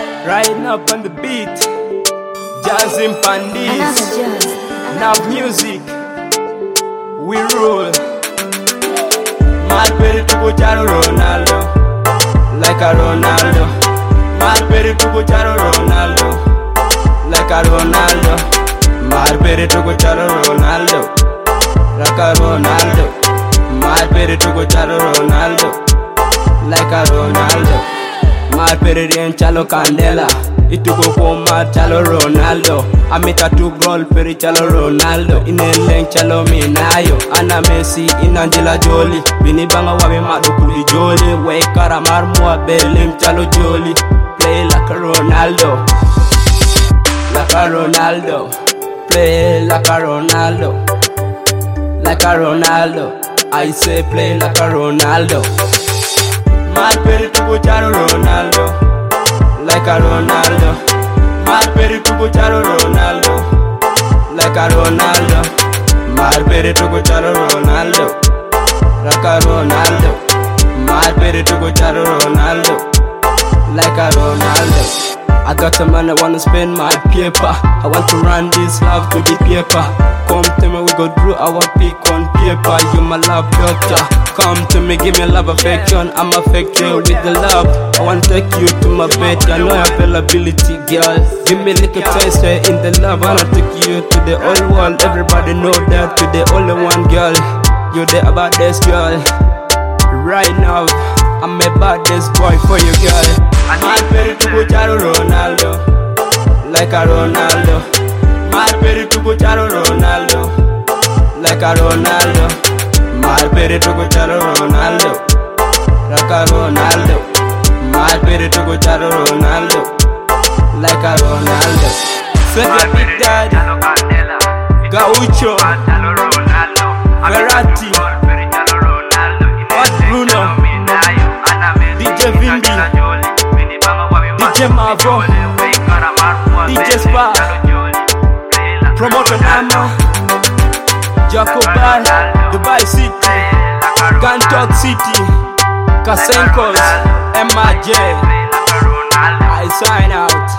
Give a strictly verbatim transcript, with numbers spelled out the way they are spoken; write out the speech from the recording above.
Riding up on the beat, jazzing pandis, now music, we rule. Malperi to go charo Ronaldo, like a Ronaldo. Malperi to go charo Ronaldo, like a Ronaldo. Malperi to go charo Ronaldo, like a Ronaldo. Malperi to go charo Ronaldo, like a Ronaldo. Malperi rien chalo Candela, itugo koma chalo Ronaldo. Amita tu gol peri chalo Ronaldo. Ineleng chalo Minayo, Ana Messi, Inangela Jolie. Bini banga wabi madu kuli Jolie. Way karamar mua belim chalo Jolie. Play like a Ronaldo, like a Ronaldo. Play like a Ronaldo, like a Ronaldo. I say play like a Ronaldo. Malperi to go charo Ronaldo, like a Ronaldo. Malperi to go charo Ronaldo, like a Ronaldo. Malperi to go charo Ronaldo, like a Ronaldo. Malperi to go charo Ronaldo, like a Ronaldo. I got a man, I wanna spend my paper. I want to run this love to the paper. Come to me, we go through our pick on paper. You my love doctor. Come to me, give me love affection. I'm affected with the love. I want to take you to my bed. I know your availability, girl. Give me a little taste in the love. I wanna take you to the whole world. Everybody know that you're the only one, girl. You're the baddest girl. Right now, I'm a baddest boy for you, girl. Malperi to go charo Ronaldo, like a Ronaldo. Malperi to go charo Ronaldo, like a Ronaldo. Malperi to go charo Ronaldo, like a Ronaldo. Malperi to go charo Ronaldo, like a Ronaldo. Save Big Daddy, Gaucho, Verratti, Fat Bruno, D J Vimbi, D J Mavo, D J Spa, Promoter Nama, Jacobai, Dubai City, Gantok City, Kasenkos, M I J. I sign out.